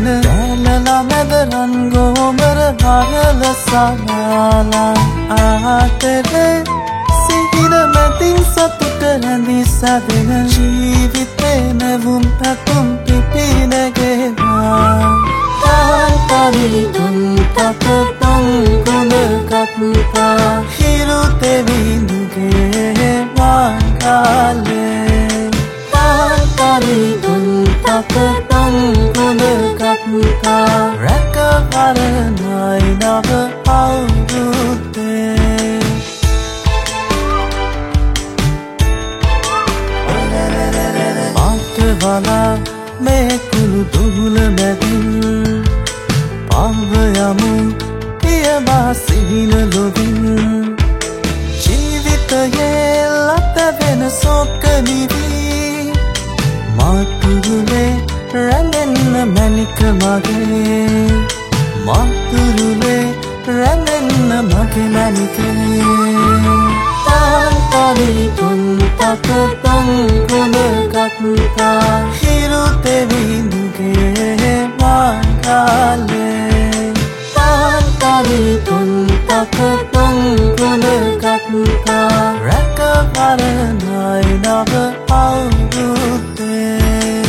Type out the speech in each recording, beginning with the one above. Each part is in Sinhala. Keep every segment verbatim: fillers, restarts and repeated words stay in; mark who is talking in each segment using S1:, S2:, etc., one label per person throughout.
S1: සැදෙන දැලලා මැදරන් ගෝමර වහල සාලා ආතරේ සිහින මැදින් සතුට රැඳි සැදෙන ජීවිතේ නැවුම් පැතුම් පිපිනගේවා තාන්තරි තුන් තකතන් ගොඩ කත්තා හිරු තෙවිඳුගේ වාකාලේ තාන්තරි තුන් තකතන් ගොඩ කත්තා රැකවරණයි නව අවුරුද්දේ මාතවලා මේ කුළු දුහුල මැදින් පාවයමු පියවා සිහින ලොවින් ජීවිතයේ ලත වෙන සෝක නිවී මාතුරුලේ රැඳෙන්න මැනික මගේ මාතුරුලේ රැඳෙන්න මගේ මැනිකේ තාන්තරි තුන් තකතන් ගොඩ කත්තා හිරු තෙවිඳුගේ වාකාලේ තාන්තරි තුන් තකතන් ගොඩ කත්තා රැකවරණයි නව අවුරුද්දේ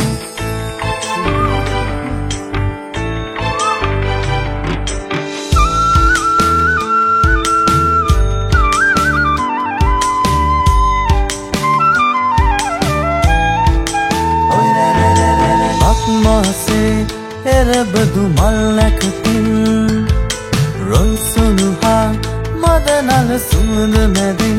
S1: මාසේ එරබදු මල්ලකතින් රොල්සුනුහා මදනල සුවඳ මැදින්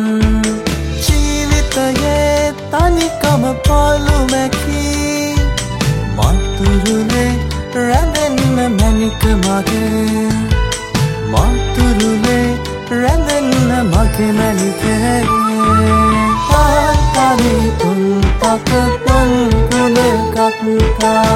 S1: ජීවිතයේ තනිකම පාලු මැකී මාතුරුලේ රැඳෙන්න මැනික මගේ මාතුරුලේ රැඳෙන්න මගේ මැනිකේ තාන්තරි තුන් තකතන් ගොඩ කත්තා